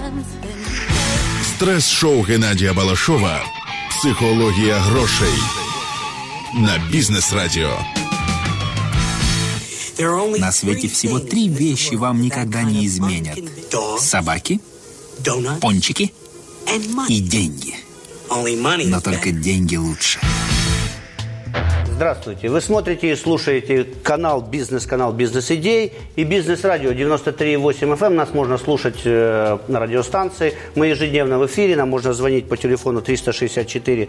Стрес-шоу Геннадія Балашова «Психологія грошей» на Бизнес-радио. На свете всего 3 вещи вам никогда не изменят. Собаки, пончики и деньги. Но только деньги лучше. Здравствуйте. Вы смотрите и слушаете канал «Бизнес-идей» и «Бизнес-радио» 93,8 FM. Нас можно слушать на радиостанции. Мы ежедневно в эфире. Нам можно звонить по телефону 364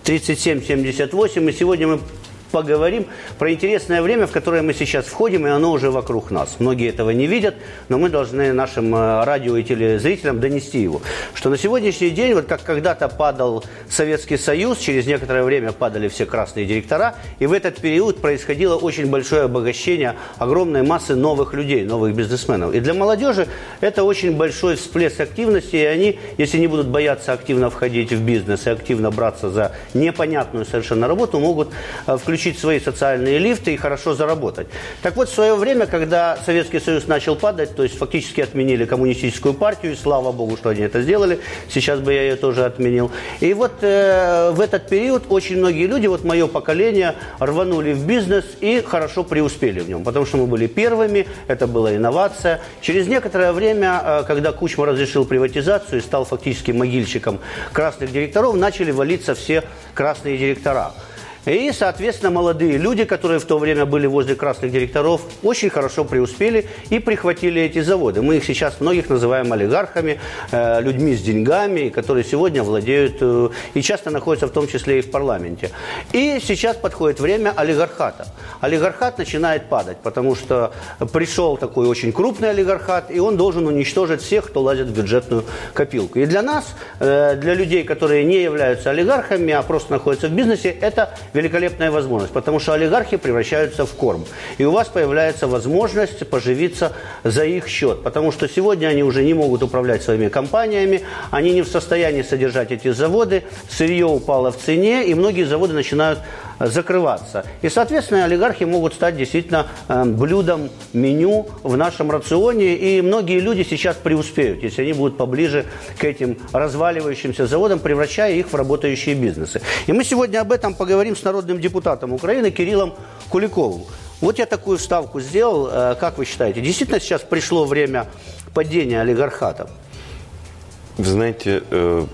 37 78. И сегодня мы поговорим про интересное время, в которое мы сейчас входим, и оно уже вокруг нас. Многие этого не видят, но мы должны нашим радио и телезрителям донести его. Что на сегодняшний день, вот как когда-то падал Советский Союз, через некоторое время падали все красные директора, и в этот период происходило очень большое обогащение огромной массы новых людей, новых бизнесменов. И для молодежи это очень большой всплеск активности, и они, если не будут бояться активно входить в бизнес и активно браться за непонятную совершенно работу, могут включить свои социальные лифты и хорошо заработать. Так вот, в свое время, когда Советский Союз начал падать, то есть фактически отменили коммунистическую партию, и слава богу, что они это сделали, сейчас бы я ее тоже отменил. И вот в этот период очень многие люди, вот мое поколение, рванули в бизнес и хорошо преуспели в нем, потому что мы были первыми, это была инновация. Через некоторое время, когда Кучма разрешил приватизацию и стал фактически могильщиком красных директоров, начали валиться все красные директора. И, соответственно, молодые люди, которые в то время были возле красных директоров, очень хорошо преуспели и прихватили эти заводы. Мы их сейчас многих называем олигархами, людьми с деньгами, которые сегодня владеют и часто находятся в том числе и в парламенте. И сейчас подходит время олигархата. Олигархат начинает падать, потому что пришел такой очень крупный олигархат, и он должен уничтожить всех, кто лазит в бюджетную копилку. И для нас, для людей, которые не являются олигархами, а просто находятся в бизнесе, это великолепная возможность, потому что олигархи превращаются в корм. И у вас появляется возможность поживиться за их счет, потому что сегодня они уже не могут управлять своими компаниями, они не в состоянии содержать эти заводы, сырье упало в цене, и многие заводы начинают закрываться. И, соответственно, олигархи могут стать действительно блюдом меню в нашем рационе, и многие люди сейчас преуспеют, если они будут поближе к этим разваливающимся заводам, превращая их в работающие бизнесы. И мы сегодня об этом поговорим с народным депутатом Украины Кириллом Куликовым. Вот я такую вставку сделал. Как вы считаете, действительно сейчас пришло время падения олигархата? Вы знаете,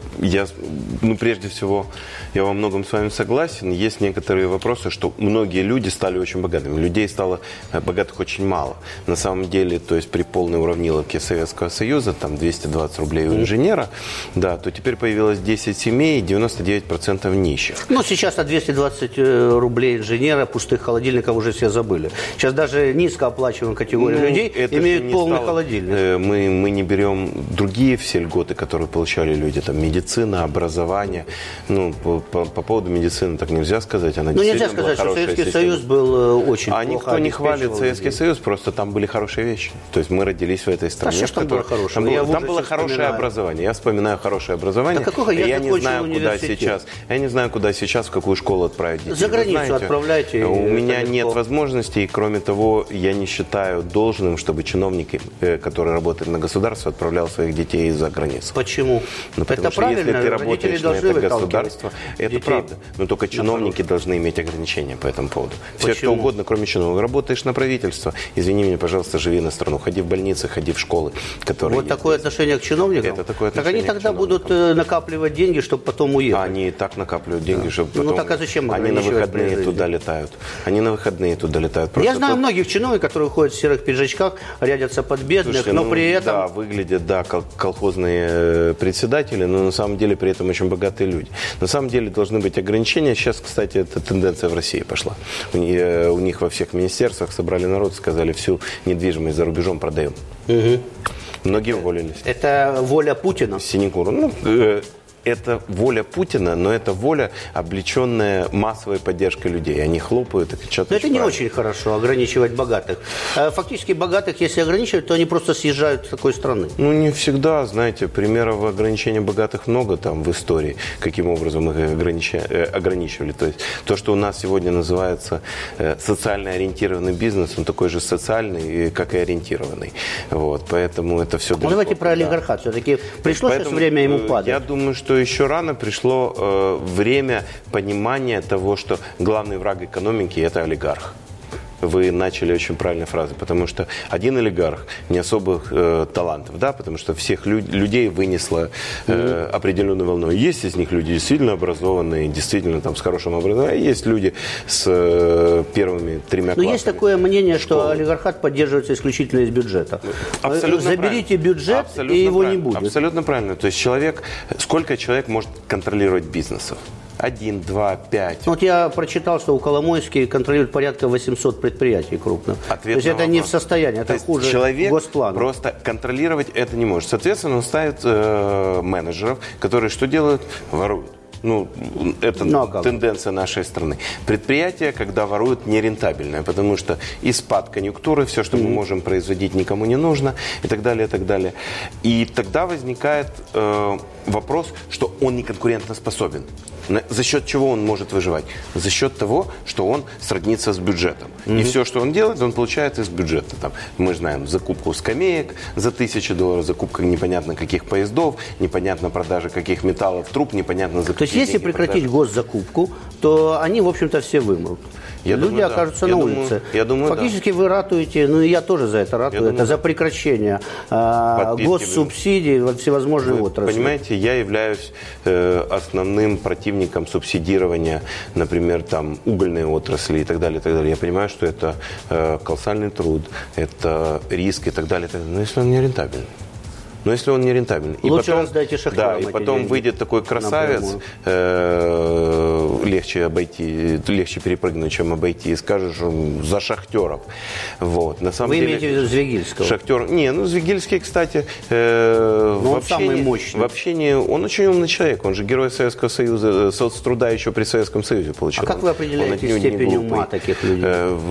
прежде всего, я во многом с вами согласен. Есть некоторые вопросы, что многие люди стали очень богатыми. Людей стало богатых очень мало. На самом деле, то есть при полной уравниловке Советского Союза, там 220 рублей у инженера, да, то теперь появилось 10 семей и 99% нищих. Ну, сейчас на 220 рублей инженера пустых холодильников уже все забыли. Сейчас даже низкооплачиваемая категория людей имеют полный холодильник. Мы не берем другие все льготы, которые получали люди, там, медицина, образование. По поводу медицины так нельзя сказать. Она нельзя сказать, что Советский Союз был очень плохо. Никто не хвалит Советский Союз, просто там были хорошие вещи. То есть мы родились в этой стране. Там было хорошее? Там было хорошее образование. Я вспоминаю хорошее образование. Я не знаю, куда сейчас. Я не знаю, куда сейчас, в какую школу отправить детей. За границу отправляйте. У меня нет возможности, и кроме того, я не считаю должным, чтобы чиновники, которые работают на государство, отправлял своих детей за границу. Почему? Потому что если ты работаешь на это государство, это правда. Но только чиновники должны иметь ограничения по этому поводу. Все, кто угодно, кроме чиновников. Работаешь на правительство, извини меня, пожалуйста, живи на страну. Ходи в больницы, ходи в школы, которые вот такое отношение к чиновникам? Это такое отношение. Так они тогда будут накапливать деньги, чтобы потом уехать. Они и так накапливают деньги, чтобы потом... так а зачем они на выходные туда летают. Я знаю многих чиновников, которые ходят в серых пиджачках, рядятся под бедных, но при этом... Да, выглядят, как колхозные председатели, но на самом деле при этом очень богатые люди. На самом деле должны быть ограничения. Сейчас, кстати, эта тенденция в России пошла. У них во всех министерствах собрали народ, сказали, всю недвижимость за рубежом продаем. Многие уволились. Это воля Путина? Синекуру. это воля Путина, но это воля, облеченная массовой поддержкой людей. Они хлопают и кричат. Но это не очень хорошо, ограничивать богатых. Фактически богатых, если ограничивать, то они просто съезжают с такой страны. Ну, не всегда, знаете, примеров ограничения богатых много там в истории, каким образом их ограничивали. То есть то, что у нас сегодня называется социально ориентированный бизнес, он такой же социальный, как и ориентированный. Вот, поэтому это все... Ну, давайте про олигархат. Все-таки пришло сейчас время ему падать. Я думаю, что еще рано пришло время понимания того, что главный враг экономики – это олигарх. Вы начали очень правильной фразой, потому что один олигарх не особых талантов, да, потому что всех людей вынесло определенной волной. Есть из них люди действительно образованные, действительно там с хорошим образованием, есть люди с первыми 3 классами. Но есть такое мнение, что олигархат поддерживается исключительно из бюджета. Абсолютно заберите правильно. Бюджет, абсолютно и его правильно. Не будет. Абсолютно правильно. То есть сколько человек может контролировать бизнесов? 1, 2, 5. Вот я прочитал, что у Коломойский контролирует порядка 800 предприятий крупных. То есть это не в состоянии, это хуже человек госплана. Просто контролировать это не может. Соответственно, он ставит менеджеров, которые что делают? Воруют. Ну, это тенденция нашей страны. Предприятия, когда воруют, нерентабельное, потому что и спад конъюнктуры, все, что мы можем производить, никому не нужно, и так далее, и так далее. И тогда возникает вопрос, что он не конкурентоспособен. За счет чего он может выживать? За счет того, что он сроднится с бюджетом. И все, что он делает, он получает из бюджета. Там, мы знаем закупку скамеек за $1000, закупка непонятно каких поездов, непонятно продажа каких металлов, труб, непонятно за какие. То есть если прекратить госзакупку, то они, в общем-то, все вымрут. Люди окажутся на улице. Фактически вы ратуете, ну и я тоже за это ратую, это за прекращение госсубсидий во всевозможные отрасли. Понимаете, я являюсь основным противником субсидирования, например, там угольной отрасли и так далее, и так далее. Я понимаю, что это колоссальный труд, это риск и так далее, и так далее. Но если он не рентабельный. Но если он не рентабельный. Лучше раздайте шахтерам. Да, и потом выйдет такой красавец, легче перепрыгнуть, чем обойти, и скажешь за шахтеров. Вот. На самом Вы деле, имеете в виду Звегильского? Шахтер. Не, ну Звегильский, кстати, он самый мощный. В общении он очень умный человек. Он же герой Советского Союза, соцтруда еще при Советском Союзе получил. А как вы определяете степень ума таких людей?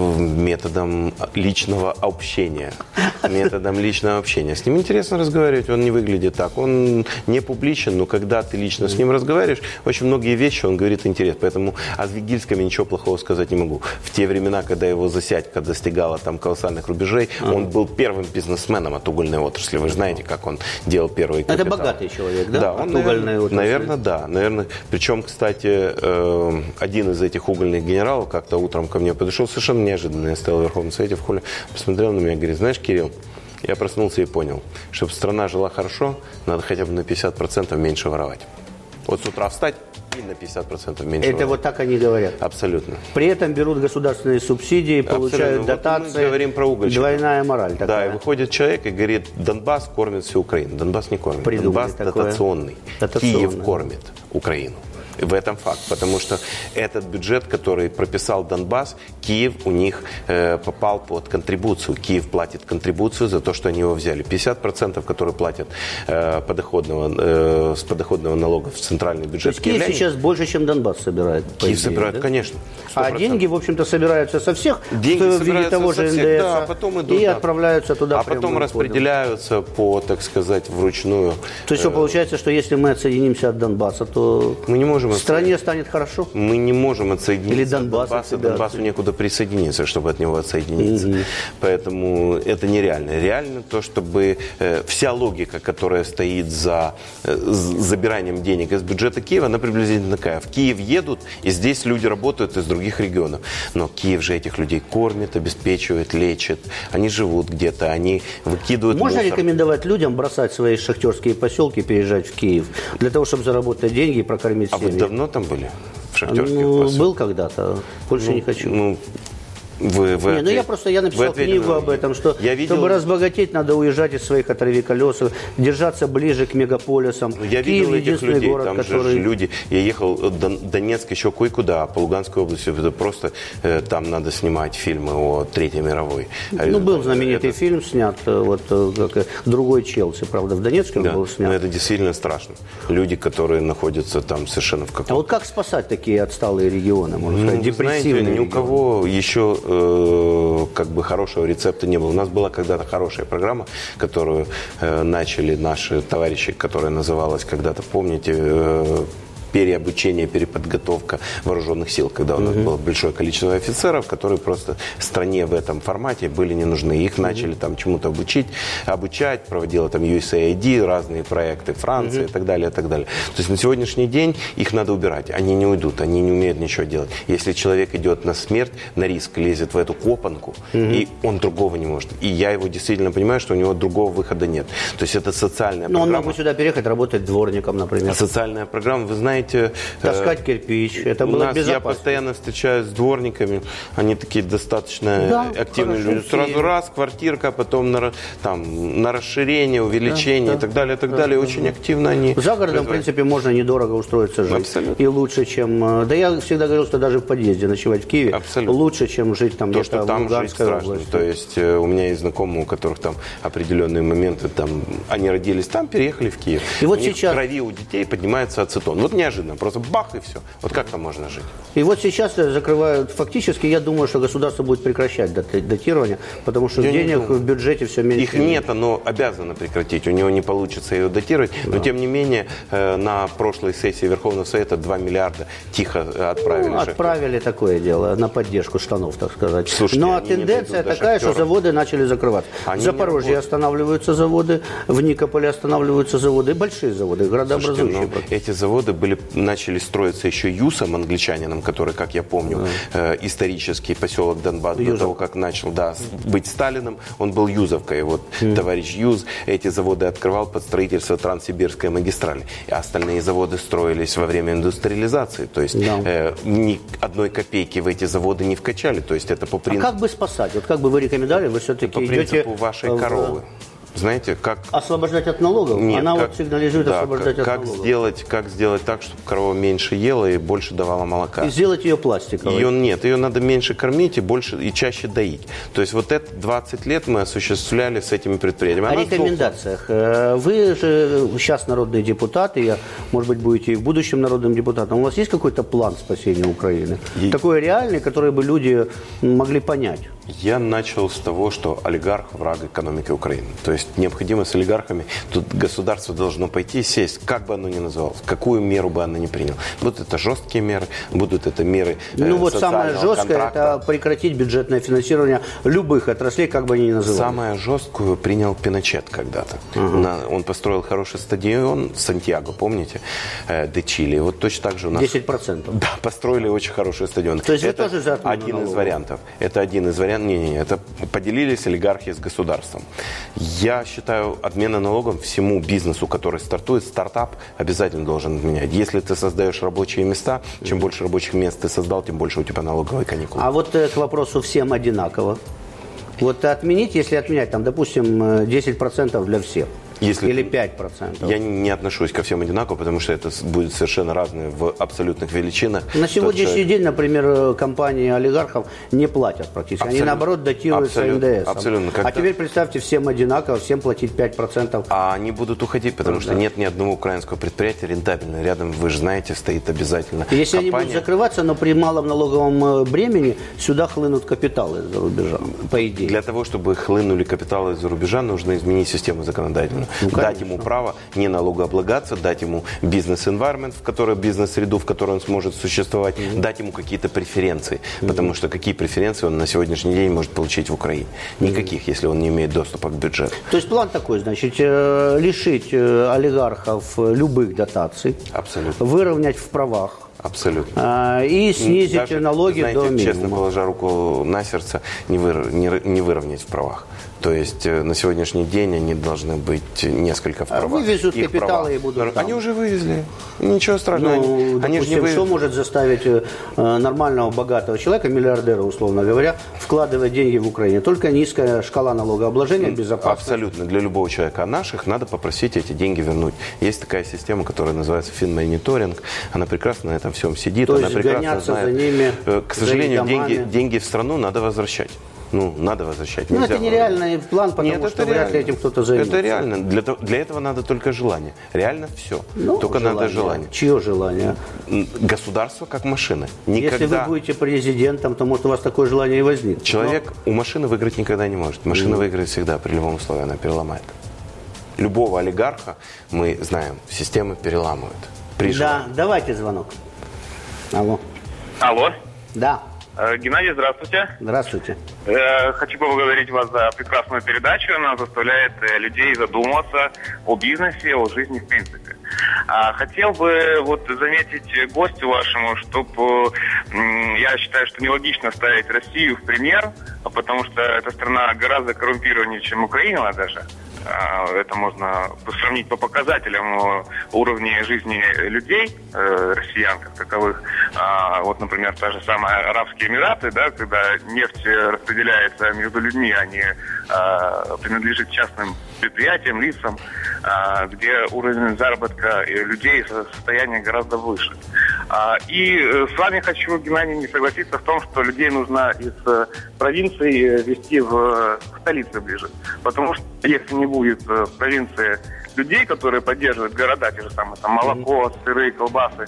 Методом личного общения. Методом личного общения. С ним интересно разговаривать. Он не выглядит так. Он не публичен, но когда ты лично с ним разговариваешь, очень многие вещи он говорит интересно. Поэтому о Звегильском я ничего плохого сказать не могу. В те времена, когда его засядька достигала там колоссальных рубежей, он был первым бизнесменом от угольной отрасли. Вы же знаете, как он делал первый капитал. Это богатый человек, да? Да, от угольной отрасли. Наверное, да. Наверное. Причем, кстати, один из этих угольных генералов как-то утром ко мне подошел совершенно неожиданно. Я стоял в Верховном Совете в холле, посмотрел на меня и говорит: знаешь, Кирилл, я проснулся и понял, чтобы страна жила хорошо, надо хотя бы на 50% меньше воровать. Вот с утра встать и на 50% меньше воровать. Вот так они говорят? Абсолютно. При этом берут государственные субсидии, получают дотации. Вот мы говорим про угольщиков. Двойная мораль такая. Да, и выходит человек и говорит: Донбасс кормит всю Украину. Донбасс не кормит. Придумали Донбасс дотационный. Киев кормит Украину. В этом факт, потому что этот бюджет, который прописал Донбасс, Киев у них попал под контрибуцию. Киев платит контрибуцию за то, что они его взяли. 50%, которые платят с подоходного налога в центральный бюджет. То есть Киев сейчас больше, чем Донбасс собирает? Киев собирает, да? Конечно. 100%. А деньги, в общем-то, собираются со всех, в виде того же НДС, да, потом идут, отправляются туда. А потом распределяются по, так сказать, вручную. То есть получается, что если мы отсоединимся от Донбасса, то мы не можем стране станет хорошо? Мы не можем отсоединиться. Или Донбасс, от Донбассу некуда присоединиться, чтобы от него отсоединиться. Поэтому это нереально. Реально то, чтобы вся логика, которая стоит за забиранием денег из бюджета Киева, она приблизительно такая. В Киев едут, и здесь люди работают из других регионов. Но Киев же этих людей кормит, обеспечивает, лечит. Они живут где-то, они выкидывают Можно мусор. рекомендовать людям бросать свои шахтерские поселки, переезжать в Киев, для того, чтобы заработать деньги и прокормить семьи? А вы давно там были? В шахтерских поселках? Был когда-то. Больше не хочу. Я написал книгу об этом, что чтобы разбогатеть, надо уезжать из своих оторви колес, держаться ближе к мегаполисам. Я видел этих людей, город, там же люди. Я ехал в Донецк еще кое-куда, по Луганской области. Это просто там надо снимать фильмы о Третьей мировой. Был знаменитый фильм снят, как «Другой Челси», правда, в Донецке он был снят. Но это действительно страшно. Люди, которые находятся там совершенно в каком-то... А вот как спасать такие отсталые регионы, можно сказать, депрессивные регионы? Ни у кого еще хорошего рецепта не было. У нас была когда-то хорошая программа, которую начали наши товарищи, которая называлась когда-то, помните, переобучение, переподготовка вооруженных сил, когда у нас было большое количество офицеров, которые просто стране в этом формате были не нужны. Их начали там чему-то обучать, проводила там USAID, разные проекты Франции и так далее, и так далее. То есть на сегодняшний день их надо убирать. Они не уйдут, они не умеют ничего делать. Если человек идет на смерть, на риск, лезет в эту копанку, и он другого не может. И я его действительно понимаю, что у него другого выхода нет. То есть это социальная программа. Но он мог бы сюда переехать, работать дворником, например. Социальная программа, вы знаете, таскать кирпич, это было безопасно. Я постоянно встречаюсь с дворниками, они такие достаточно активные люди. Сразу раз, квартирка, потом на расширение, увеличение и так далее. Очень активно они... За городом, в принципе, можно недорого устроиться жить. Абсолютно. И лучше, чем... Да я всегда говорил, что даже в подъезде ночевать в Киеве лучше, чем жить там где-то в Луганской области. То есть у меня есть знакомые, у которых там определенные моменты, там, они родились там, переехали в Киев. И вот у сейчас... в крови у детей поднимается ацетон. Вот неожиданно, просто бах и все. Вот как там можно жить? И вот сейчас закрывают, фактически, я думаю, что государство будет прекращать датирование, потому что денег в бюджете все меньше. Их нет, оно обязано прекратить, у него не получится ее датировать, но тем не менее на прошлой сессии Верховного Совета 2 миллиарда тихо отправили. Отправили такое дело, на поддержку штанов, так сказать. Слушайте, но тенденция такая, что заводы начали закрываться. В Запорожье останавливаются заводы, в Никополе останавливаются заводы, большие заводы, градообразующие. Эти заводы начали строиться еще Юсом, англичанином, который, как я помню, исторический поселок Донбасс, до того, как начал быть Сталином, он был Юзовкой. Вот товарищ Юз эти заводы открывал под строительство Транссибирской магистрали. И остальные заводы строились во время индустриализации. То есть ни одной копейки в эти заводы не вкачали. То есть это по принципу... А как бы спасать? Вот как бы вы рекомендовали, вы все-таки по принципу вашей коровы. Знаете, как... Освобождать от налогов? Нет, она вот сигнализирует освобождать от налогов. Как сделать так, чтобы корова меньше ела и больше давала молока? И сделать ее пластиковой? Ее надо меньше кормить и чаще доить. То есть вот это 20 лет мы осуществляли с этими предприятиями. О рекомендациях. Вы же сейчас народный депутат, и, может быть, будете и в будущем народным депутатом. У вас есть какой-то план спасения Украины? Такой реальный, который бы люди могли понять? Я начал с того, что олигарх – враг экономики Украины. То есть необходимо с олигархами, тут государство должно пойти, сесть, как бы оно ни называлось, какую меру бы оно ни приняло. Будут это жесткие меры, будут это меры самое жесткое – это прекратить бюджетное финансирование любых отраслей, как бы они ни назывались. Самое жесткую принял Пиночет когда-то. Он построил хороший стадион Сантьяго, помните, де Чили. Вот точно так же у нас... 10%. Да, построили очень хороший стадион. То есть это вы тоже за отмену один из вариантов. Это один из вариантов. Не, это поделились олигархи с государством. Я считаю, отмена налогов всему бизнесу, который стартует, стартап обязательно должен отменять. Если ты создаешь рабочие места, чем больше рабочих мест ты создал, тем больше у тебя налоговые каникулы. А вот к вопросу всем одинаково. Вот отменить, если отменять, там, допустим, 10% для всех. Или 5%. Я не отношусь ко всем одинаково, потому что это будет совершенно разное в абсолютных величинах. На сегодняшний день, например, компании олигархов не платят практически. Абсолютно. Они, наоборот, датируются НДС. Абсолютно. А теперь представьте, всем одинаково, всем платить 5%. А они будут уходить, потому что нет ни одного украинского предприятия рентабельного. Рядом, вы же знаете, стоит обязательно если компания. Они будут закрываться, но при малом налоговом бремени сюда хлынут капиталы из-за рубежа, по идее. Для того, чтобы хлынули капиталы из-за рубежа, нужно изменить систему законодательную. Дать ему право не налогооблагаться, дать ему бизнес-environment, бизнес-среду, в которой он сможет существовать, дать ему какие-то преференции. Потому что какие преференции он на сегодняшний день может получить в Украине? Никаких, если он не имеет доступа к бюджету. То есть план такой, значит, лишить олигархов любых дотаций, абсолютно, выровнять в правах. Абсолютно. И снизить даже, налоги знаете, до минимума. Честно, положа руку на сердце, не выровнять в правах. То есть на сегодняшний день они должны быть несколько в правах. Вывезут капиталы и будут там. Они уже вывезли. Ничего страшного. Ну, они допустим, что может заставить нормального, богатого человека, миллиардера, условно говоря, вкладывать деньги в Украине? Только низкая шкала налогообложения, безопасность. Абсолютно. Для любого человека. А наших надо попросить эти деньги вернуть. Есть такая система, которая называется финмониторинг. Она прекрасно на этом всем сидит. То она есть прекрасно гоняться знает. за ними, К сожалению, за деньги в страну надо возвращать. Ну, надо возвращать. Ну, это нереальный план, потому что вряд ли этим кто-то займется. Это реально. Для этого надо только желание. Реально все. Только надо желание. Чье желание? Государство как машина. Никогда... Если вы будете президентом, то, может, у вас такое желание и возникнет. Человек у машины выиграть никогда не может. Машина выиграет всегда, при любом условии она переломает. Любого олигарха, мы знаем, системы переламывают. Да, давайте звонок. Алло. Алло. Да. Геннадий, здравствуйте. Здравствуйте. Хочу поблагодарить вас за прекрасную передачу. Она заставляет людей задумываться о бизнесе, о жизни в принципе. Хотел бы заметить гостю вашему, чтобы я считаю, что нелогично ставить Россию в пример, потому что эта страна гораздо коррумпированнее, чем Украина даже. Это можно сравнить по показателям уровня жизни людей, россиян как таковых. Вот, например, та же самая Арабские Эмираты, да, когда нефть распределяется между людьми, а не принадлежит частным предприятиям, лицам, где уровень заработка людей состояние гораздо выше. И с вами хочу, Геннадий, не согласиться в том, что людей нужно из провинции везти в столицы ближе. Потому что если не будет в провинции людей, которые поддерживают города, те же самые, там, молоко, сыры, колбасы,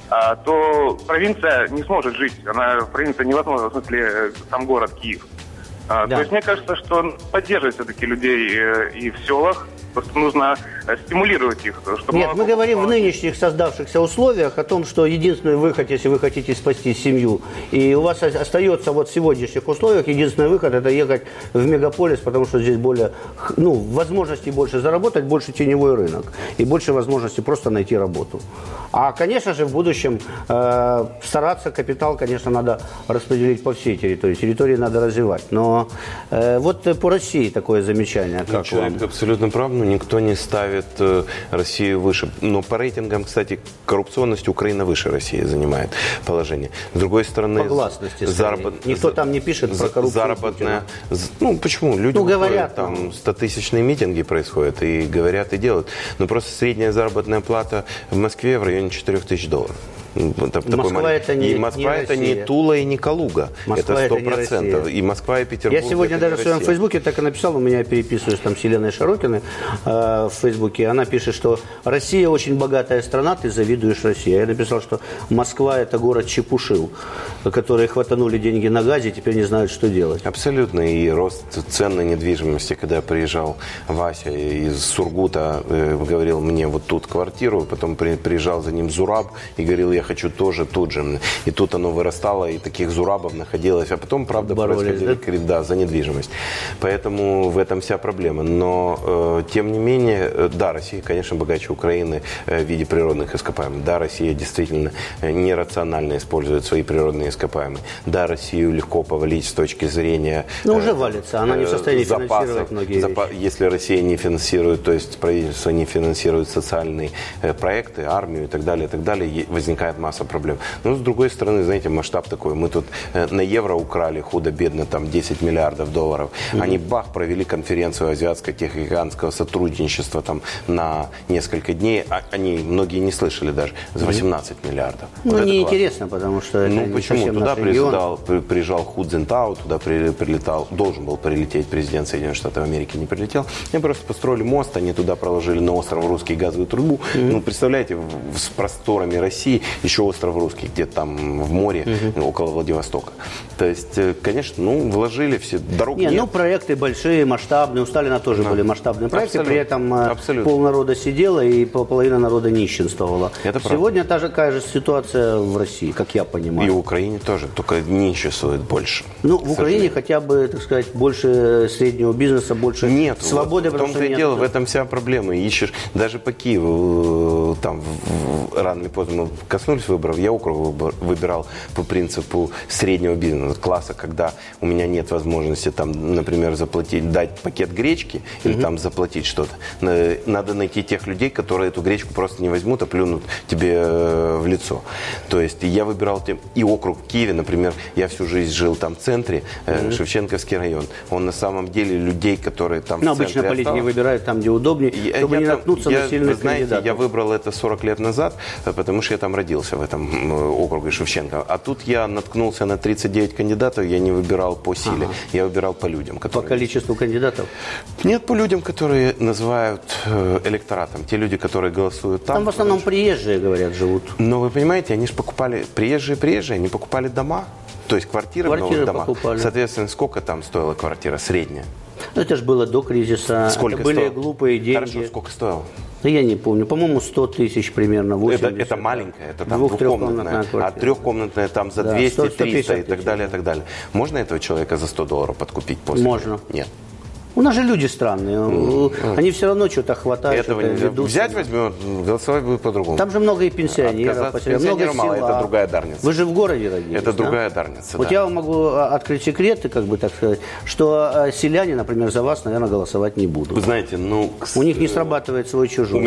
то провинция не сможет жить. Провинция невозможна, в смысле, сам город Киев. Да. То есть мне кажется, что поддерживать все-таки людей и в селах. Просто нужно стимулировать их. Чтобы Нет, мы говорим в нынешних создавшихся условиях о том, что единственный выход, если вы хотите спасти семью, и у вас остается вот в сегодняшних условиях, единственный выход – это ехать в мегаполис, потому что здесь более, возможностей больше заработать, больше теневой рынок, и больше возможностей просто найти работу. А, конечно же, в будущем стараться капитал, конечно, надо распределить по всей территории. Территории надо развивать. Но вот по России такое замечание. Как человек вам? абсолютно прав. Никто не ставит Россию выше. Но по рейтингам, кстати, коррупционность Украина выше России занимает положение. С другой стороны, по гласности, никто там не пишет про коррупцию. Заработная... почему? Люди говорят, там 100-тысячные митинги происходят, и говорят, и делают. Но просто средняя заработная плата в Москве в районе $4000. Москва это не Москва это не Тула и не Калуга. Москва это 100%. И Москва, и Петербург. Я сегодня даже в своем Фейсбуке так и написал, у меня переписываюсь там с Еленой Шарокиной в Фейсбуке. Она пишет, что Россия очень богатая страна, ты завидуешь России. Я написал, что Москва это город Чепушил, которые хватанули деньги на газе и теперь не знают, что делать. Абсолютно. И рост цен на недвижимости, когда приезжал Вася из Сургута, говорил мне вот тут квартиру, потом приезжал за ним Зураб и говорил, я хочу тоже тут же. И тут оно вырастало, и таких Зурабов находилось. А потом, правда, происходили за недвижимость. Поэтому в этом вся проблема. Но, тем не менее, да, Россия, конечно, богаче Украины в виде природных ископаемых. Да, Россия действительно нерационально использует свои природные ископаемые. Да, Россию легко повалить с точки зрения... уже валится. Она не в состоянии финансировать многие вещи. Если Россия не финансирует, то есть правительство не финансирует социальные проекты, армию и так далее, возникает масса проблем. Но с другой стороны, знаете, масштаб такой. Мы тут на евро украли худо-бедно там 10 миллиардов долларов. Они провели конференцию азиатско-тихоокеанского сотрудничества там на несколько дней. Многие не слышали даже. За 18 миллиардов. Неинтересно, потому что это не почему? совсем Туда наш регион. приезжал Ху Цзинтао, туда прилетал, должен был прилететь президент Соединенных Штатов Америки, не прилетел. Они просто построили мост, они туда проложили на остров Русский газовую трубу. Представляете, с просторами России еще остров Русский, где-то там в море, около Владивостока. То есть, конечно, вложили все, дорог нет. Проекты большие, масштабные. У Сталина тоже были масштабные проекты, при этом полнарода сидело и половина народа нищенствовала. Сегодня такая же ситуация в России, как я понимаю. И в Украине тоже, только нищенствует больше. В Украине хотя бы, так сказать, больше среднего бизнеса, больше свободы. В том-то и дело, в этом вся проблема. Ищешь, даже по Киеву, там рано или поздно мы коснулись проснулись, выбрав. Я округ выбирал по принципу среднего бизнес-класса, когда у меня нет возможности, там, например, дать пакет гречки или там заплатить что-то. Надо найти тех людей, которые эту гречку просто не возьмут, а плюнут тебе в лицо. То есть я выбирал и округ в Киеве, например, я всю жизнь жил там в центре, Шевченковский район. Он на самом деле людей, которые там в центре обычно политики выбирают там, где удобнее, чтобы не наткнуться на сильных кандидатов. Я выбрал это 40 лет назад, потому что я там родился, в этом округе Шевченко. А тут я наткнулся на 39 кандидатов, я не выбирал по силе, я выбирал по людям. По количеству кандидатов? Нет, по людям, которые называют электоратом. Те люди, которые голосуют там. Там в основном приезжие, говорят, живут. Но вы понимаете, они же покупали, приезжие, они покупали дома, то есть квартиры в новых домах. Покупали. Соответственно, сколько там стоила квартира средняя? Ну, это же было до кризиса. Сколько это были стоило? Глупые деньги. Хорошо, сколько стоило? Да я не помню. По-моему, 100 тысяч примерно. 80. Это маленькая, это там двухкомнатная. А трехкомнатная там за 200, 300 и так далее, и так далее. Можно этого человека за $100 подкупить после? Можно. Нет. У нас же люди странные. Они все равно что-то хватают. Этого нельзя. Взять возьмет, голосовать будет по-другому. Там же много и пенсионеров. Пенсионеров мало, это другая Дарница. Вы же в городе родились, это другая Дарница, Вот я вам могу открыть секреты, как бы так сказать, что селяне, например, за вас, наверное, голосовать не будут. Вы знаете, у них не срабатывает свой-чужой.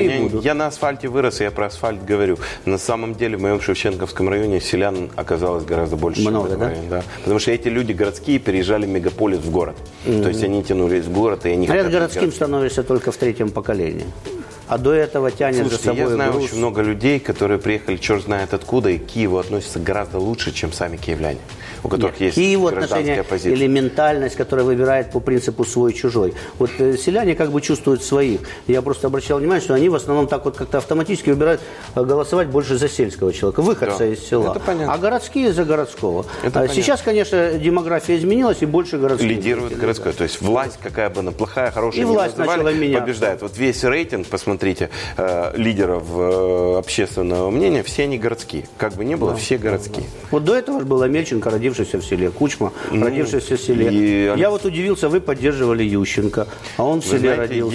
Я на асфальте вырос, и я про асфальт говорю. На самом деле в моем Шевченковском районе селян оказалось гораздо больше. Много, чем в этом районе, да? Потому что эти люди городские переезжали в мегаполис в город. То есть они тянулись в город, и они хотят... городским становишься только в третьем поколении. А до этого тянет за собой я знаю груз. очень много людей, которые приехали черт знает откуда, и к Киеву относятся гораздо лучше, чем сами киевляне, у которых есть Киеву гражданская позиция. Или ментальность, которая выбирает по принципу свой-чужой. Вот селяне как бы чувствуют своих. Я просто обращал внимание, что они в основном так вот как-то автоматически выбирают голосовать больше за сельского человека, выходца из села. Это понятно. А городские за городского. Это сейчас, конечно, демография изменилась, и больше городских. Лидирует городской. То есть власть, какая бы она плохая, хорошая, и власть начала меняться. Побеждает. Вот весь рейтинг, посмотрите, лидеров общественного мнения, все они городские. Как бы ни было, все городские. Вот до этого был Амельченко, родившийся в селе, Кучма, родившийся в селе. Я вот удивился, вы поддерживали Ющенко, а он в селе родился.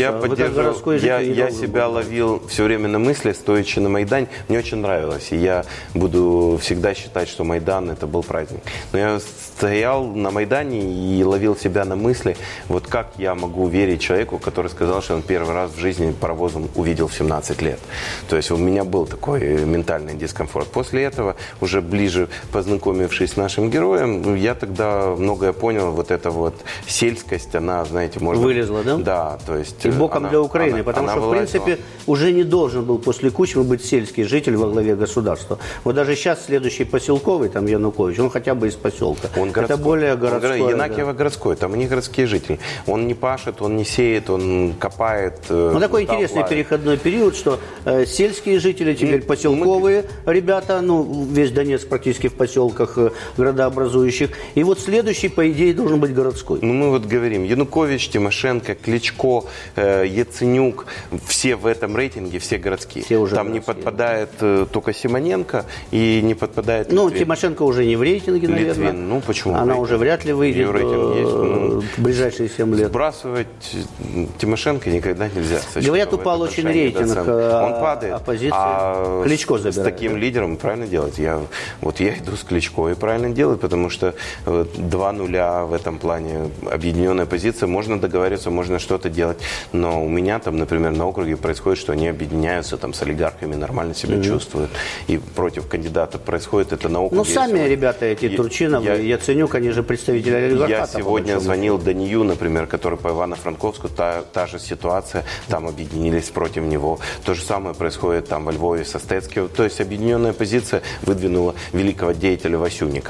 Я себя ловил все время на мысли, стоячи на Майдане. Мне очень нравилось, и я буду всегда считать, что Майдан это был праздник. Но я стоял на Майдане и ловил себя на мысли, вот как я могу верить человеку, который сказал, что он первый раз в жизни паровозом увидел в 17 лет. То есть у меня был такой ментальный дискомфорт. После этого, уже ближе познакомившись с нашим героем, я тогда многое понял, вот эта вот сельскость, она, знаете, может... Вылезла, да? Да, то есть... И боком для Украины, потому что, в принципе, уже не должен был после Кучмы быть сельский житель во главе государства. Вот даже сейчас следующий поселковый, там Янукович, он хотя бы из поселка. Он городской. Это более городской. Янакиево городской, там у них городские жители. Он не пашет, он не сеет, он копает. Ну, такой интересный переходной период, что сельские жители, теперь поселковые ребята, весь Донецк практически в поселках градообразующих. И вот следующий, по идее, должен быть городской. Мы вот говорим, Янукович, Тимошенко, Кличко, Яценюк, все в этом рейтинге, все городские. Все уже там городские. Не подпадает только Симоненко и не подпадает Литвин. Tимошенко уже не в рейтинге, наверное. Литвин, почему? Она уже вряд ли выйдет в ближайшие 7 лет. Сбрасывать Тимошенко никогда нельзя. Говорят, упал очень рейтинг. Он падает. Оппозиция. Кличко забирает. С таким лидером правильно делать. Я иду с Кличко и правильно делаю, потому что 2-0 в этом плане объединенная позиция. Можно договариваться, можно что-то делать. Но у меня там, например, на округе происходит, что они объединяются там с олигархами, нормально себя чувствуют. И против кандидата происходит это на округе. Сами ребята эти, Турчинов и Яценюк, они же представители олигархата. Я сегодня звонил Данию, например, который по Ивано-Франковску, та же ситуация, там объединились против него. То же самое происходит там во Львове со Стецким. То есть объединенная позиция выдвинула великого деятеля Васюника.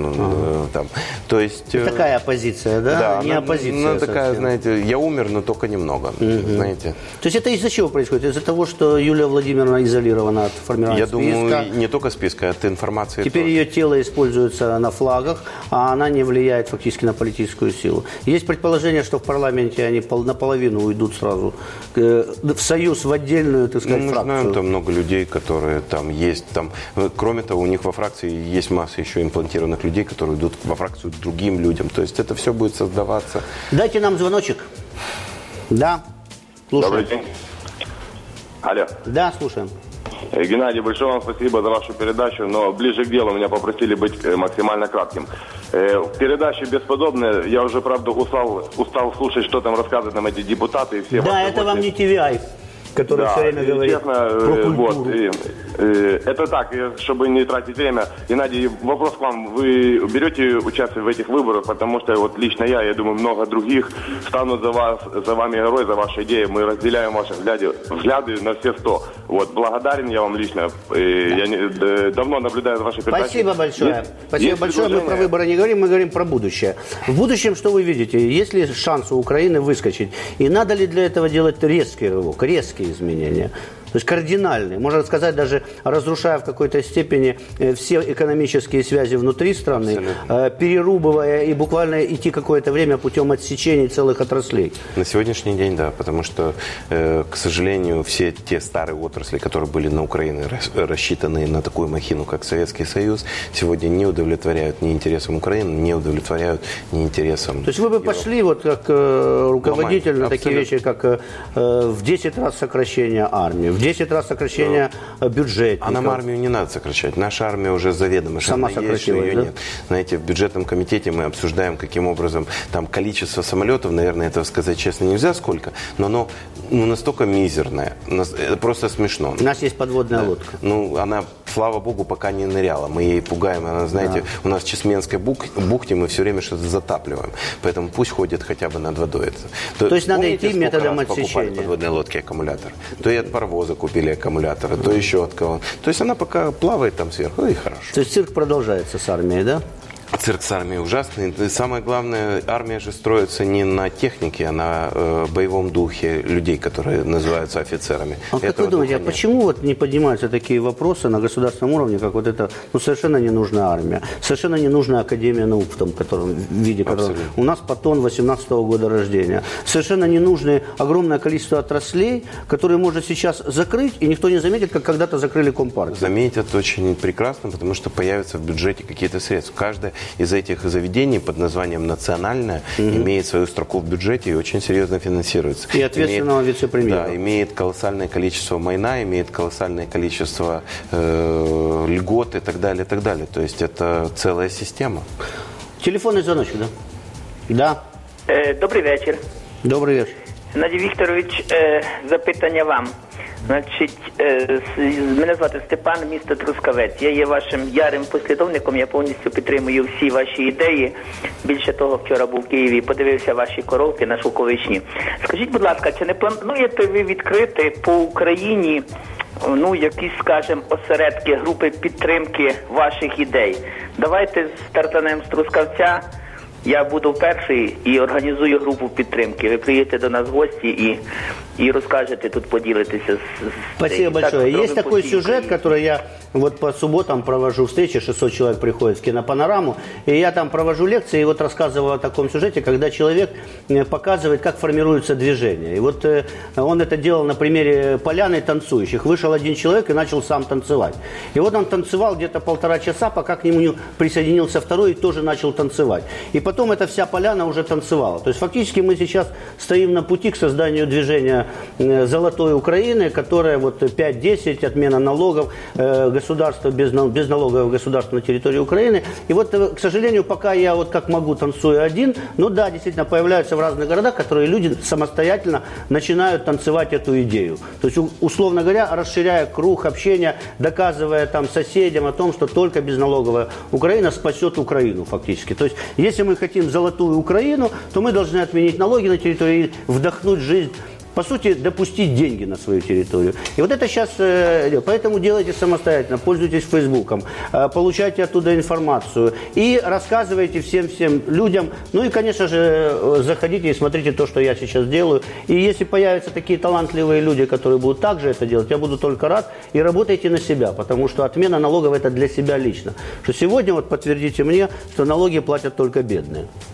То есть такая оппозиция, да? Да, не оппозиция. Такая, знаете, я умер, но только немного. Знаете. То есть это из-за чего происходит? Из-за того, что Юлия Владимировна изолирована от формирования списка? Я думаю, не только списка, от информации. Теперь ее тело используется на флагах, а она не влияет фактически на политическую силу. Есть предположение, что в парламенте они наполовину уйдут сразу в союз, в отдельную, так сказать, фракцию. Мы знаем, там много людей, которые там есть. Кроме того, у них во фракции есть масса еще имплантированных людей, которые идут во фракцию другим людям. То есть это все будет создаваться. Дайте нам звоночек. Да, слушаем. Добрый день. Алло. Да, слушаем. Геннадий, большое вам спасибо за вашу передачу, но ближе к делу меня попросили быть максимально кратким. Передача бесподобная, я уже, правда, устал слушать, что там рассказывают нам эти депутаты и все. Да, это вам не TVI, который все время говорит честно, про вот, это так, чтобы не тратить время. Геннадий, вопрос к вам. Вы берете участие в этих выборах, потому что вот лично я думаю, много других станут за вами герой, за ваши идеи. Мы разделяем ваши взгляды на все 100. Вот, благодарен я вам лично. Я давно наблюдаю за вашей передачей. Спасибо большое. Спасибо большое. Мы про выборы не говорим, мы говорим про будущее. В будущем что вы видите? Есть ли шанс у Украины выскочить? И надо ли для этого делать резкий рывок, резкие изменения? То есть кардинальные, можно сказать, даже разрушая в какой-то степени все экономические связи внутри страны, перерубывая и буквально идти какое-то время путем отсечений целых отраслей. На сегодняшний день, да, потому что, к сожалению, все те старые отрасли, которые были на Украине рассчитаны на такую махину, как Советский Союз, сегодня не удовлетворяют ни интересам Украины, не удовлетворяют ни интересам То есть вы бы пошли, вот как руководитель, на такие вещи, как в 10 раз сокращение армии, в 10 раз сокращение бюджета. А нам армию не надо сокращать. Наша армия уже заведомо. Сама сократилась, ее да? нет. Знаете, в бюджетном комитете мы обсуждаем, каким образом там количество самолетов, наверное, этого сказать честно нельзя сколько, но оно настолько мизерное. Это просто смешно. У нас есть подводная лодка. Ну, она, слава богу, пока не ныряла. Мы ей пугаем. Она, знаете, у нас в Чесменской бухте мы все время что-то затапливаем. Поэтому пусть ходит хотя бы над водой. То есть надо идти методом отсечения. Покупали подводные лодки аккумулятор. То и от паровоза купили аккумуляторы, то еще от кого. То есть она пока плавает там сверху, и хорошо. То есть цирк продолжается с армией, да? Цирк с армией ужасный. И самое главное, армия же строится не на технике, а на боевом духе людей, которые называются офицерами. А как вы думаете, а почему вот не поднимаются такие вопросы на государственном уровне, как вот это, совершенно не нужная армия, совершенно не нужная Академия наук в том виде, котором у нас Паттон 18-го года рождения, совершенно не нужны огромное количество отраслей, которые можно сейчас закрыть, и никто не заметит, как когда-то закрыли Компартию. Заметят очень прекрасно, потому что появятся в бюджете какие-то средства. Каждая из этих заведений под названием «Национальное» имеет свою строку в бюджете и очень серьезно финансируется. И ответственного вице-премьера. Да, имеет колоссальное количество майна, имеет колоссальное количество льгот и так далее, и так далее. То есть это целая система. Телефонный звоночек, да? Да. Добрий вечір. Добрий вечір. Геннадій Вікторович, запитання вам. Значить, мене звати Степан, місто Трускавець. Я є вашим ярим послідовником, я повністю підтримую всі ваші ідеї. Більше того, вчора був в Києві, подивився ваші коровки на Шовковичні. Скажіть, будь ласка, чи не плануєте ви відкрити по Україні, якісь, скажімо, осередки, групи підтримки ваших ідей? Давайте стартанемо з Трускавця. Я буду перший и организую группу підтримки. Вы приедете до нас в гости и расскажете, тут поделитесь. Спасибо большое. Есть такой сюжет, который я вот по субботам провожу встречи, 600 человек приходит в кинопанораму, и я там провожу лекции, и вот рассказываю о таком сюжете, когда человек показывает, как формируется движение. И вот он это делал на примере поляны танцующих. Вышел один человек и начал сам танцевать. И вот он танцевал где-то 1,5 часа, пока к нему присоединился второй и тоже начал танцевать. И потом эта вся поляна уже танцевала. То есть фактически мы сейчас стоим на пути к созданию движения «Золотой Украины», которое вот 5-10, отмена налогов, государство безналоговое государство на территории Украины. И вот, к сожалению, пока я вот как могу танцую один, но да, действительно появляются в разных городах, которые люди самостоятельно начинают танцевать эту идею. То есть, условно говоря, расширяя круг общения, доказывая там соседям о том, что только безналоговая Украина спасет Украину фактически. То есть, если мы хотим золотую Украину, то мы должны отменить налоги на территории, вдохнуть жизнь, по сути, допустить деньги на свою территорию. И вот это сейчас, поэтому делайте самостоятельно, пользуйтесь Фейсбуком, получайте оттуда информацию и рассказывайте всем людям. Ну и, конечно же, заходите и смотрите то, что я сейчас делаю. И если появятся такие талантливые люди, которые будут также это делать, я буду только рад. И работайте на себя, потому что отмена налогов это для себя лично. Что сегодня, вот подтвердите мне, что налоги платят только бедные.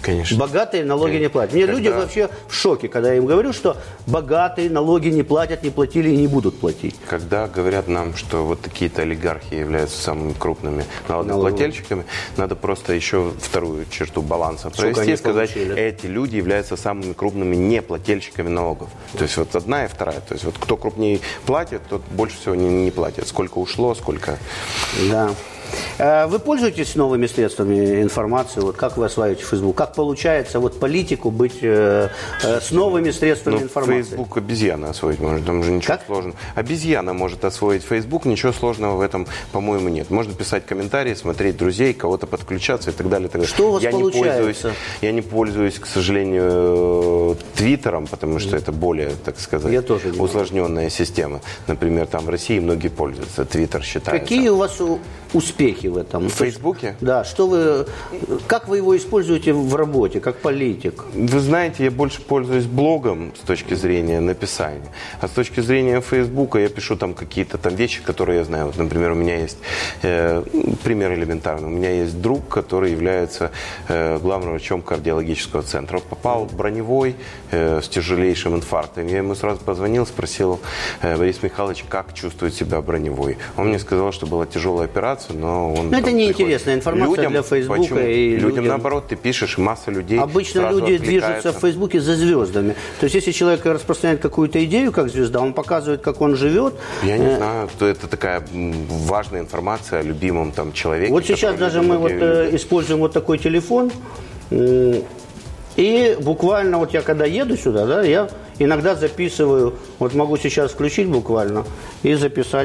Конечно. Богатые налоги не платят. Мне люди вообще в шоке, когда я им говорю, что богатые налоги не платят, не платили и не будут платить. Когда говорят нам, что вот такие-то олигархи являются самыми крупными налогоплательщиками, надо просто еще вторую черту баланса провести и сказать, эти люди являются самыми крупными неплательщиками налогов. То есть вот одна и вторая. То есть вот кто крупнее платит, тот больше всего не платит. Сколько ушло, сколько... Да. Вы пользуетесь новыми средствами информации? Вот как вы осваиваете Facebook? Как получается вот политику быть с новыми средствами информации? Facebook обезьяна освоить может, там же ничего сложного. Обезьяна может освоить Facebook, ничего сложного в этом, по-моему, нет. Можно писать комментарии, смотреть друзей, кого-то подключаться и так далее. И так далее. Что у вас получается? Я не пользуюсь, к сожалению, Твиттером, потому что это более, так сказать, усложненная система. Например, там в России многие пользуются. Твиттер считается. Какие у вас успехи в этом? В Фейсбуке? Да. Как вы его используете в работе, как политик? Вы знаете, я больше пользуюсь блогом с точки зрения написания. А с точки зрения Фейсбука я пишу там какие-то там вещи, которые я знаю. Вот, например, у меня есть, пример элементарный, у меня есть друг, который является главным врачом кардиологического центра. Он попал в броневой с тяжелейшим инфарктом. Я ему сразу позвонил, спросил: Борис Михайлович, как чувствует себя броневой? Он мне сказал, что была тяжелая операция, но он... Но это неинтересная информация для Фейсбука. И людям, наоборот, ты пишешь, масса людей обычно люди движутся в Фейсбуке за звездами. То есть, если человек распространяет какую-то идею, как звезда, он показывает, как он живет. Я не знаю, то это такая важная информация о любимом там человеке. Вот сейчас даже мы вот используем вот такой телефон, и буквально вот я когда еду сюда, да, я иногда записываю, вот могу сейчас включить буквально и записать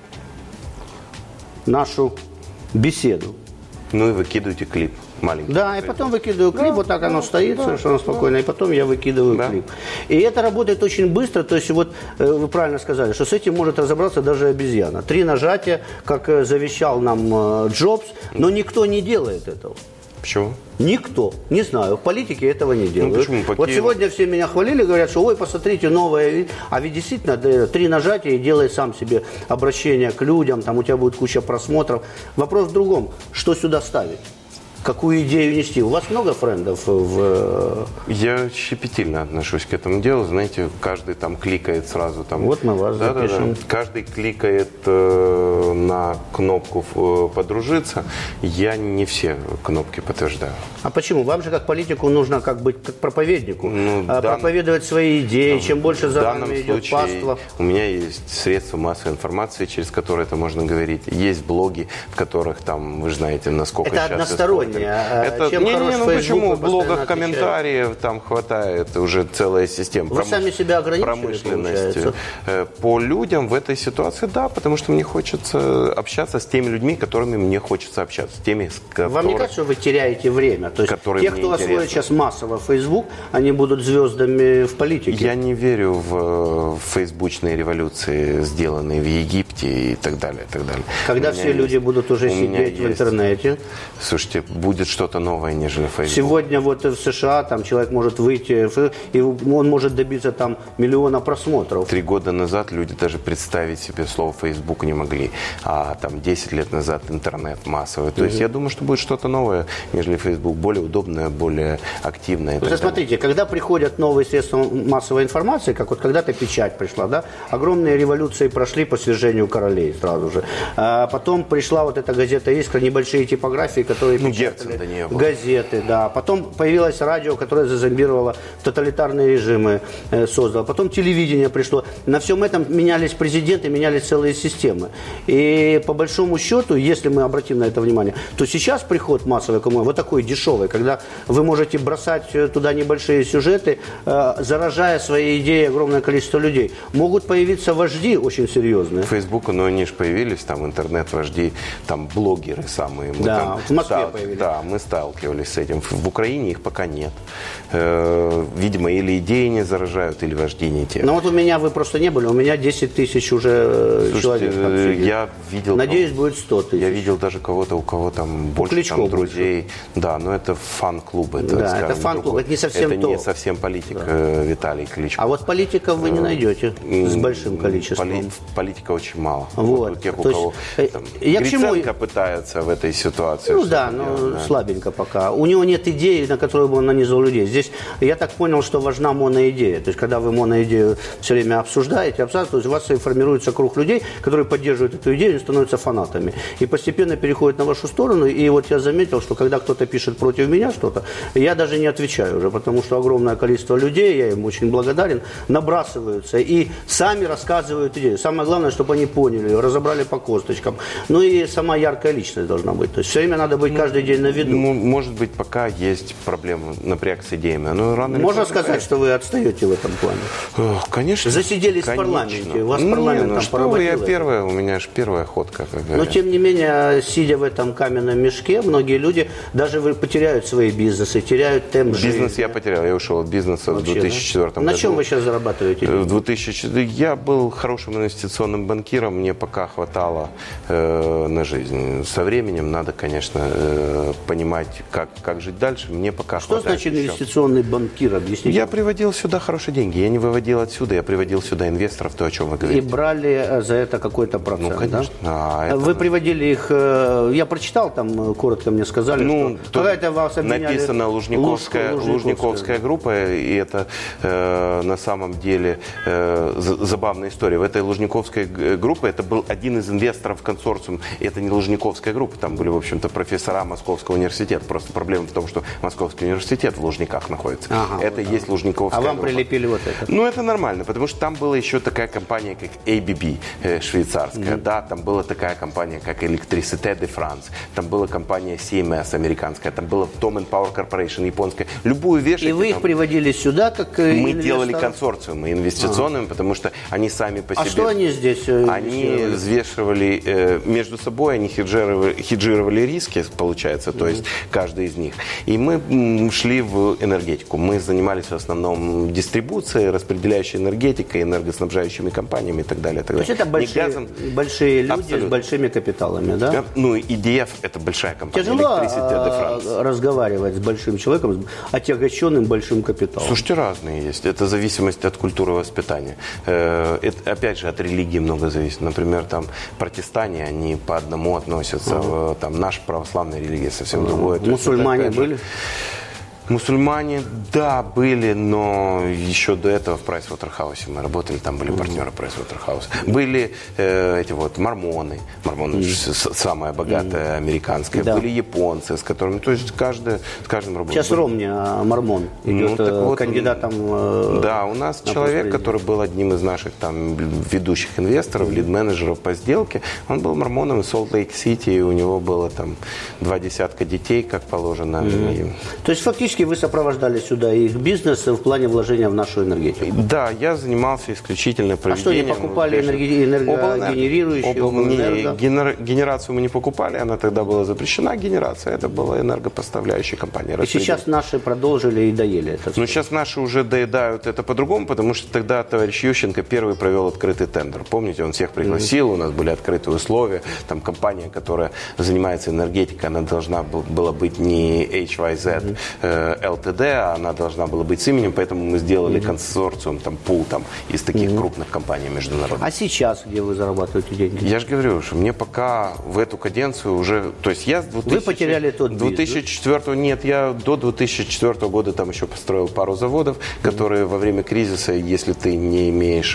нашу беседу. Ну и выкидываете клип маленький. Да, и потом выкидываю клип, вот так оно стоит совершенно спокойно, и потом я выкидываю клип. И это работает очень быстро, то есть вот вы правильно сказали, что с этим может разобраться даже обезьяна. 3 нажатия, как завещал нам Джобс, но никто не делает этого. Почему? Никто. Не знаю. В политике этого не делают. Почему? Вот сегодня все меня хвалили, говорят, что ой, посмотрите, новое. А ведь действительно 3 нажатия и делай сам себе обращение к людям, там у тебя будет куча просмотров. Вопрос в другом. Что сюда ставить? Какую идею нести? У вас много френдов в... Я щепетильно отношусь к этому делу. Знаете, каждый там кликает сразу. Там... Вот мы вас запишем. Да. Каждый кликает на кнопку «Подружиться». Я не все кнопки подтверждаю. А почему? Вам же как политику нужно как быть как проповеднику. Проповедовать свои идеи. Чем больше за вами идет паства. У меня есть средства массовой информации, через которые это можно говорить. Есть блоги, в которых там, вы же знаете, насколько это сейчас... Это односторонне. Это, почему? В блогах комментариев там хватает уже целая система. Вы сами себя ограничили, промышленности. По людям в этой ситуации, да, потому что мне хочется общаться с теми людьми, которыми мне хочется общаться. С теми, Вам не кажется, что вы теряете время? То есть те, кто освоит сейчас массово Facebook, они будут звездами в политике? Я не верю в фейсбучные революции, сделанные в Египте и так далее, и так далее. Когда все люди будут уже сидеть в интернете? Слушайте, будет что-то новое, нежели Facebook. Сегодня вот в США там человек может выйти, и он может добиться там 1 миллиона просмотров. 3 года назад люди даже представить себе слово Facebook не могли. А там 10 лет назад интернет массовый. То есть я думаю, что будет что-то новое, нежели Facebook. Более удобное, более активное. Вот смотрите, когда приходят новые средства массовой информации, как вот когда-то печать пришла, да, огромные революции прошли по свержению королей сразу же. А потом пришла вот эта газета «Искра», небольшие типографии, которые газеты, да. Потом появилось радио, которое зазомбировало тоталитарные режимы, создало. Потом телевидение пришло. На всем этом менялись президенты, менялись целые системы. И по большому счету, если мы обратим на это внимание, то сейчас приход массовой коммунизма вот такой дешевый, когда вы можете бросать туда небольшие сюжеты, заражая своей идеей огромное количество людей. Могут появиться вожди очень серьезные. Фейсбук, но они же появились, там интернет-вожди, там блогеры самые. Мы да, там, в Москве появились. Да, мы сталкивались с этим. В Украине их пока нет. Видимо, или идеи не заражают, или вожди не те. Но вот у меня вы просто не были, у меня 10 тысяч уже человек. Я видел... Надеюсь, будет 100 тысяч. Я видел даже кого-то, у кого там больше там, друзей. Да, но это фан-клуб. Это, да, это фан-клуб, это не совсем это не совсем политик, Виталий Кличко. А вот политиков вы не найдете с большим количеством. Политика очень мало. Вот. У тех, у кого... Гриценко пытается в этой ситуации. Ну да, но слабенько пока. У него нет идеи, на которую бы он нанизывал людей. Здесь, я так понял, что важна моноидея. То есть, когда вы моноидею все время обсуждаете, то есть у вас формируется круг людей, которые поддерживают эту идею и становятся фанатами. И постепенно переходят на вашу сторону. И вот я заметил, что когда кто-то пишет против меня что-то, я даже не отвечаю уже, потому что огромное количество людей, я им очень благодарен, набрасываются и сами рассказывают идею. Самое главное, чтобы они поняли, разобрали по косточкам. Ну и сама яркая личность должна быть. То есть все время надо быть каждый день на виду. Может быть, пока есть проблема, напряг с идеями. Но рано можно сказать, что вы отстаете в этом плане? Конечно. Засиделись в парламенте. У вас парламент там поработил. У меня же первая ходка. Но тем не менее, сидя в этом каменном мешке, многие люди даже потеряют свои бизнесы, теряют темп жизни. Бизнес я потерял. Я ушел от бизнеса в 2004 году. На чем вы сейчас зарабатываете? В 2004 я был хорошим инвестиционным банкиром. Мне пока хватало на жизнь. Со временем надо, конечно, понимать, как жить дальше. Мне пока хватает. Что значит инвестиционный банкир? Объясните. Я приводил сюда хорошие деньги. Я не выводил отсюда. Я приводил сюда инвесторов, то, о чем вы говорите. И брали за это какой-то процент, ну, конечно. Да? Вы приводили их... Я прочитал, там коротко мне сказали, что какая-то вас обвиняли... Написано Лужниковская группа, и это на самом деле забавная история. В этой Лужниковской группе это был один из инвесторов консорциума. Это не Лужниковская группа, там были, в общем-то, профессора Московского университета. Просто проблема в том, что Московский университет в Лужниках находится. Это и есть Лужниковская группа. А вам прилепили вот это? Ну, это нормально, потому что там была еще такая компания, как ABB, швейцарская, да, там была такая компания, как Electricité de France, там была компания Siemens американская, там была Tom & Power Corporation японская. Любую вешайте. И вы их приводили сюда как Мы делали консорциумы инвестиционными, потому что они сами по себе... А что они здесь Они взвешивали между собой, они хеджировали риски, получается, то есть каждый из них. И мы шли в энергетику. Мы занимались в основном дистрибуцией, распределяющей энергетикой, энергоснабжающими компаниями и так далее. То есть это большие люди абсолютно. С большими капиталами, да? Ну, EDF – это большая компания. Тяжело разговаривать с большим человеком, отягощенным большим капиталом. Слушайте, разные есть. Это зависимость от культуры воспитания. Это, опять же, от религии много зависит. Например, там протестане, они по одному относятся. Там наша православная религия совсем другое. Мусульмане были? Мусульмане, да, были, но еще до этого в Pricewaterhouse мы работали, там были партнеры Pricewaterhouse. Были эти вот мормоны, самая богатая американская, были японцы, с которыми, то есть с каждым работает. Сейчас Ромни, мормон, идет кандидатом. Да, у нас человек, который был одним из наших там ведущих инвесторов, лид-менеджеров по сделке, он был мормоном из Солт-Лейк-Сити, и у него было там 20 детей, как положено. То есть фактически вы сопровождали сюда их бизнес в плане вложения в нашу энергетику? Да, я занимался исключительно проведением. А что, не покупали энергогенерирующие? Генерацию мы не покупали, она тогда была запрещена, генерация. Это была энергопоставляющая компания. И сейчас наши продолжили и доели это? Но сейчас наши уже доедают это по-другому, потому что тогда товарищ Ющенко первый провел открытый тендер. Помните, он всех пригласил, у нас были открытые условия. Там компания, которая занимается энергетикой, она должна была быть не HYZ, ЛТД, она должна была быть с именем, поэтому мы сделали консорциум, там, пул там, из таких крупных компаний международных. А сейчас где вы зарабатываете деньги? Я же говорю, что мне пока в эту каденцию уже... То есть я с 2000... Вы потеряли тот 2004 Нет, я до 2004 года там еще построил пару заводов, которые во время кризиса, если ты не имеешь...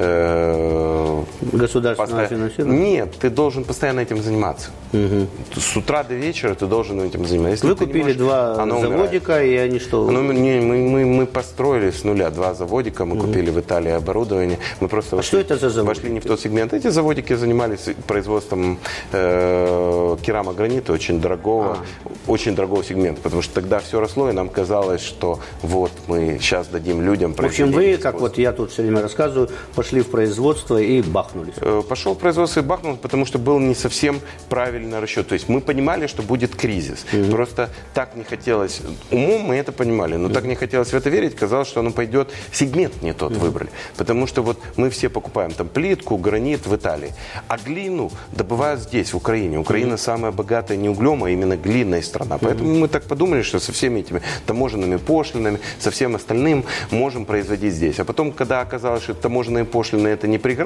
государственного финансирования? Нет, ты должен постоянно этим заниматься. С утра до вечера ты должен этим заниматься. Если вы купили два заводика, и они что? Мы построили с нуля два заводика, мы купили в Италии оборудование. Мы просто что это за заводики? Вошли не в тот сегмент. Эти заводики занимались производством керамогранита, очень дорогого сегмента, потому что тогда все росло, и нам казалось, что вот мы сейчас дадим людям производить. В общем, вы, как вот я тут все время рассказываю, пошли в производство и бахнулись. Пошел в производство и бахнул, потому что был не совсем правильный расчет. То есть мы понимали, что будет кризис. Просто так не хотелось. Умом мы это понимали, но так не хотелось в это верить. Казалось, что оно пойдет. Сегмент не тот выбрали. Потому что вот мы все покупаем там плитку, гранит в Италии. А глину добывают здесь, в Украине. Украина самая богатая не углем, а именно глинная страна. Поэтому мы так подумали, что со всеми этими таможенными пошлинами, со всем остальным можем производить здесь. А потом, когда оказалось, что таможенные пошлины это не преграда,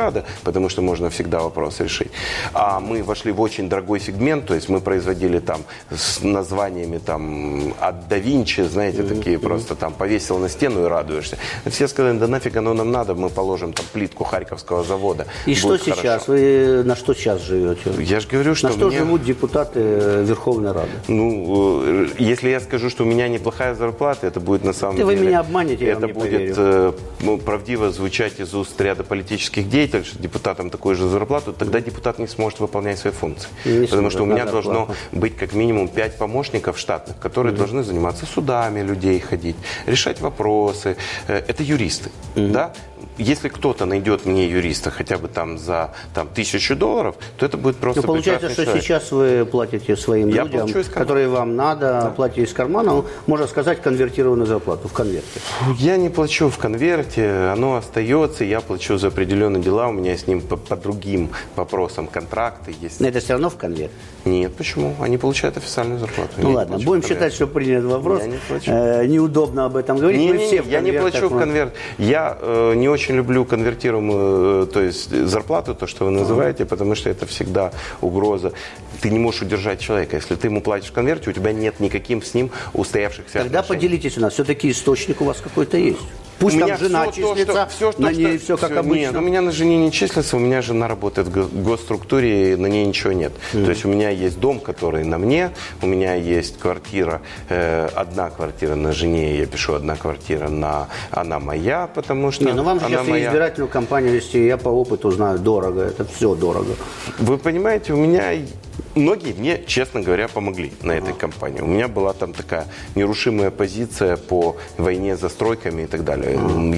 потому что можно всегда вопрос решить. А мы вошли в очень дорогой сегмент, то есть мы производили там с названиями там от да Винчи, знаете, такие просто там повесил на стену и радуешься. Все сказали, да нафиг оно нам надо, мы положим там плитку Харьковского завода. И что сейчас? Хорошо. Вы на что сейчас живете? Я же говорю, что на что живут депутаты Верховной Рады? Ну, если я скажу, что у меня неплохая зарплата, это будет на самом деле... Вы меня обманете, я это вам не будет правдиво звучать из уст ряда политических деятелей, что депутатам такую же зарплату, тогда депутат не сможет выполнять свои функции. Потому что у меня должно быть как минимум 5 помощников штатных, которые должны заниматься судами людей, ходить, решать вопросы. Это юристы, да? Если кто-то найдет мне юриста хотя бы там за $1000, то это будет просто получается, что человек. Сейчас вы платите своим людям, которые вам надо, платите из кармана, можно сказать, конвертированную зарплату в конверте. Я не плачу в конверте, оно остается, я плачу за определенные дела, у меня с ним по другим вопросам контракты есть. Но это все равно в конверт? Нет, почему? Они получают официальную зарплату. Ну ладно, будем считать, что принят вопрос. Неудобно об этом говорить. Я не плачу в конверт. Я не очень люблю конвертируемую, то есть зарплату, то, что вы называете, потому что это всегда угроза. Ты не можешь удержать человека. Если ты ему платишь в конверте, у тебя нет никаким с ним устоявшихся отношений. Тогда поделитесь у нас. Все-таки источник у вас какой-то есть. Пусть у там меня жена числится, на ней все как обычно. Нет, у меня на жене не числится, у меня жена работает в госструктуре, и на ней ничего нет. То есть у меня есть дом, который на мне, у меня есть квартира, одна квартира на жене, я пишу одна квартира она моя, потому что ну вам же сейчас моя. избирательную кампанию вести, я по опыту знаю, дорого, это все дорого. Вы понимаете, у меня... Многие мне, честно говоря, помогли на этой кампании. У меня была там такая нерушимая позиция по войне за стройками и так далее.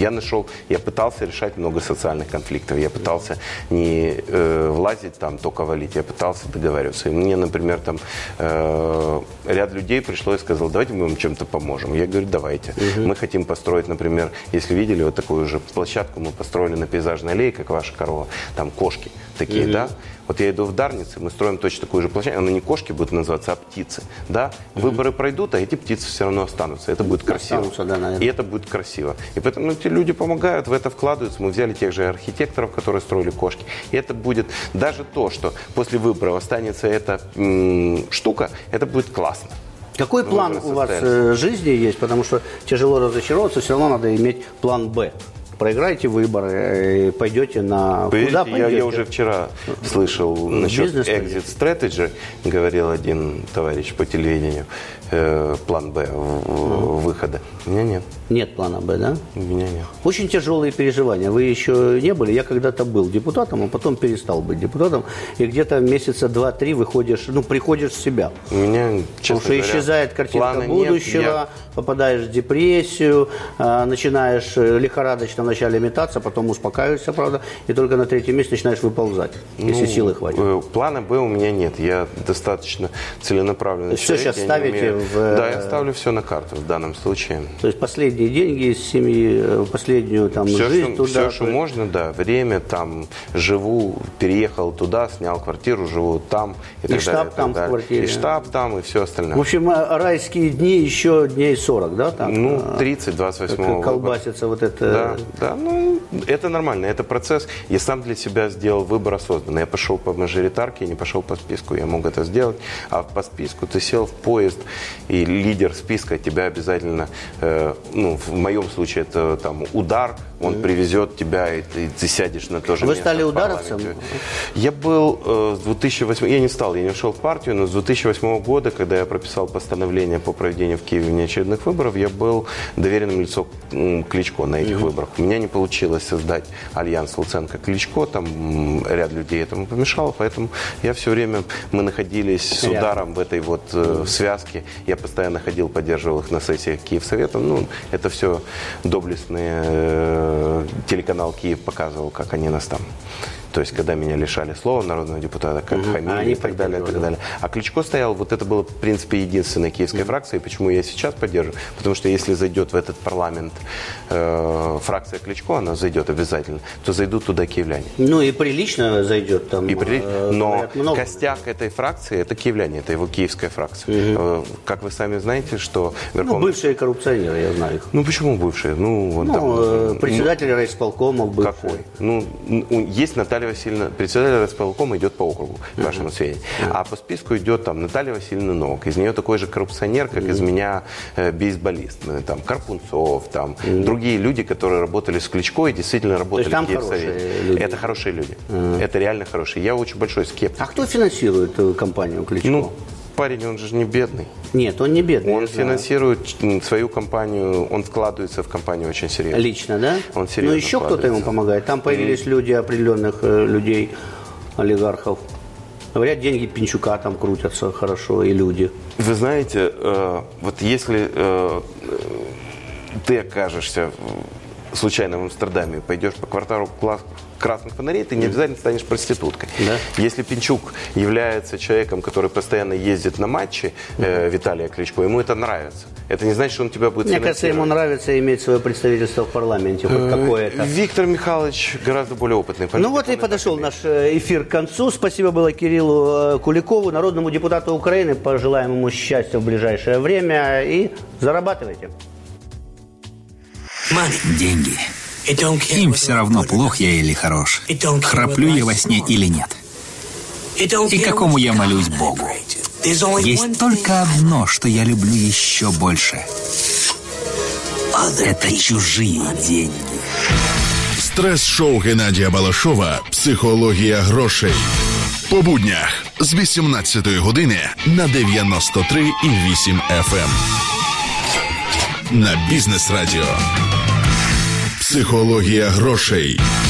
Я пытался решать много социальных конфликтов. Я пытался не влазить там, только валить. Я пытался договариваться. И мне, например, там ряд людей пришло и сказал, давайте мы вам чем-то поможем. Я говорю, давайте. Мы хотим построить, например, если видели вот такую же площадку, мы построили на пейзажной аллее, как ваша корова, там кошки такие, да? Вот я иду в Дарнице, мы строим точно такую же площадку, она не кошки будут называться, а птицы, да? Выборы пройдут, а эти птицы все равно останутся, это будет красиво. Да, и это будет красиво. И поэтому эти люди помогают, в это вкладываются. Мы взяли тех же архитекторов, которые строили кошки. И это будет, даже то, что после выборов останется эта штука, это будет классно. Какой план у вас жизни есть? Потому что тяжело разочароваться, все равно надо иметь план «Б». Проиграете выборы, пойдете на... Куда пойдете? Я уже вчера слышал насчет exit strategy, говорил один товарищ по телевидению, план «Б» выхода. У меня нет. Нет плана «Б», да? У меня нет. Очень тяжелые переживания. Вы еще не были? Я когда-то был депутатом, а потом перестал быть депутатом. И где-то месяца 2-3 приходишь в себя. У меня, честно говоря, исчезает картинка будущего, попадаешь в депрессию, начинаешь лихорадочно вначале метаться, потом успокаиваешься, правда, и только на 3-й месяц начинаешь выползать, если силы хватит. Плана «Б» у меня нет. Я достаточно целенаправленный человек. Все сейчас ставите в... Да, я ставлю все на карту в данном случае. То есть последние деньги из семьи, последнюю там жизнь туда. Все, что можно, да. Время там, живу, переехал туда, снял квартиру, живу там. И штаб там в квартире. И штаб там, и все остальное. В общем, райские дни еще дней 40, да? Там, 30, 28-го. Колбасится вот это... Да, это нормально, это процесс. Я сам для себя сделал выбор осознанно. Я пошел по мажоритарке, не пошел по списку. Я мог это сделать. А по списку ты сел в поезд, и лидер списка тебя обязательно, в моем случае это там удар, он привезет тебя, и ты сядешь на то же место. Вы стали ударовцем? Я был с 2008, я не ушел в партию, но с 2008 года, когда я прописал постановление по проведению в Киеве внеочередных выборов, я был доверенным лицом Кличко на этих выборах. У меня не получилось создать альянс Луценко-Кличко, там ряд людей этому помешало, поэтому я все время, мы находились с ударом в этой вот связке, я постоянно ходил, поддерживал их на сессиях Киевсовета, это все доблестные, телеканал Киев показывал, как они нас там... То есть, когда меня лишали слова народного депутата, как хамили и так далее, и так далее. А Кличко стоял, вот это было, в принципе, единственная киевская фракция. И почему я сейчас поддерживаю? Потому что если зайдет в этот парламент фракция Кличко, она зайдет обязательно, то зайдут туда киевляне. И прилично зайдет там. Но костяк этой фракции, это киевляне, это его киевская фракция. Как вы сами знаете, что... бывшие коррупционеры, я знаю их. Почему бывшие? Председатель райисполкомов бывшие. Какой? Есть Наталья Наталья Васильевна, председатель райисполкома идет по округу, к вашему сведению. А по списку идет там Наталья Васильевна Новак. Из нее такой же коррупционер, как из меня бейсболист. Там Карпунцов, там другие люди, которые работали с Кличко и действительно работали в Киевсовете. Это хорошие люди. Это реально хорошие. Я очень большой скептик. А кто финансирует компанию Кличко? Ну, парень, он же не бедный. Нет, он не бедный. Он финансирует свою компанию, он вкладывается в компанию очень серьезно. Лично, да? Он серьезно. Ну, еще кто-то ему помогает. Там появились люди, определенных людей, олигархов. Говорят, деньги Пинчука там крутятся хорошо, и люди. Вы знаете, вот если ты окажешься случайно в Амстердаме, пойдешь по кварталу красных фонарей, ты не обязательно станешь проституткой. Да? Если Пинчук является человеком, который постоянно ездит на матчи Виталия Кличко, ему это нравится. Это не значит, что он тебя будет финансировать. Мне кажется, ему нравится иметь свое представительство в парламенте, хоть какое-то. Виктор Михайлович гораздо более опытный политик. Ну вот и подошел наш эфир к концу. Спасибо было Кириллу Куликову, народному депутату Украины. Пожелаем ему счастья в ближайшее время и зарабатывайте. Деньги. Им все равно, плох я или хорош, храплю я во сне или нет. И какому я молюсь Богу. Есть только одно, что я люблю еще больше. Это чужие деньги. Стрес-шоу Геннадія Балашова «Психологія грошей». По буднях з 18 години на 93,8 FM. На Бізнес Радіо. Психологія грошей.